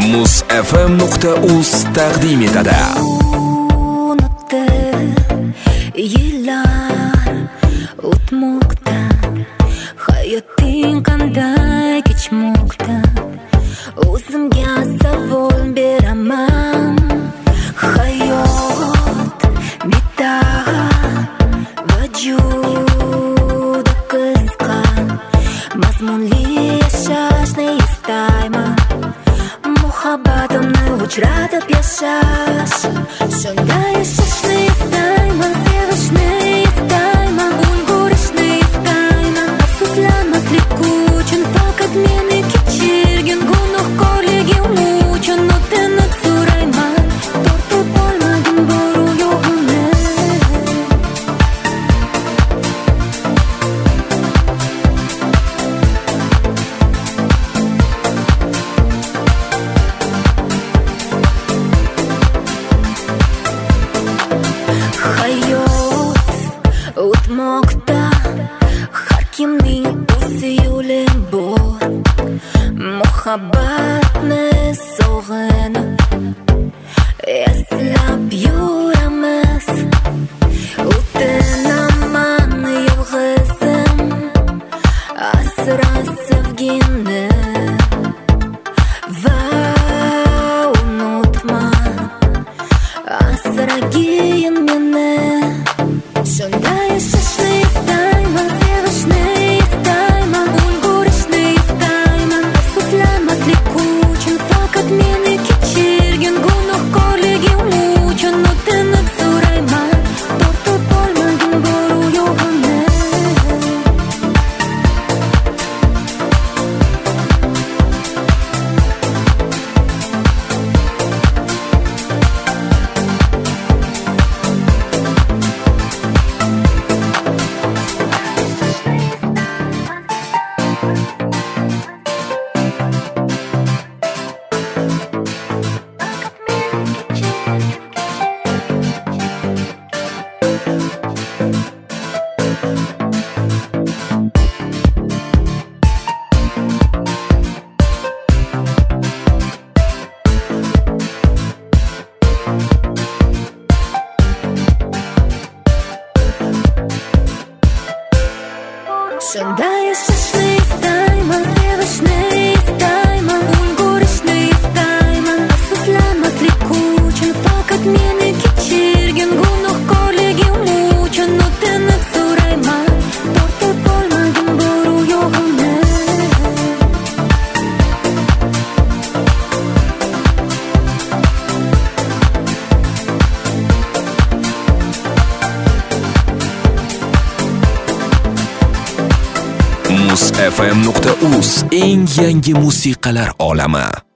muzfm.uz taqdim etadi. Unutdi yillar o'tmoqda, hayoting qanday kechmoqda. O'zimga savol beraman. Hayot bitta va juda qisqa, mazmunli yashashni istayman. Muhabbatimni uchratib yashash, shunday yashashni istayman. Sevishni istayman, ulgurishni istayman. Afsuslanmaslik uchun faqat meni kechirgin, gunohkorligim uchun o'tinib so'rayman. Tortib olmagin boru yo'g'ini. Hayot o'tmoqda, har kimning o'z yo'li bor. Muhabbatni sog'inib eslab yuramiz. O'tinaman yolg'izim, asra sevgini va unutma, asragin meni. Shunday yashashni istayman, sevishni istayman, ulgurishni istayman. Afsuslanmaslik uchun faqat meni kechirgin, gunohkorligim uchun o'tinib so'rayman. Tortib olmagin boru yo'g'ini. Shunday yashashni istayman, sevishni istayman, ulgurishni istayman. Afsuslanmaslik uchun faqat meni kechirgin, gunohkorligim uchun o'tinib so'rayman. Tortib olmagin boru yo'g'ini. muzfm.uz eng yangi musiqalar olami.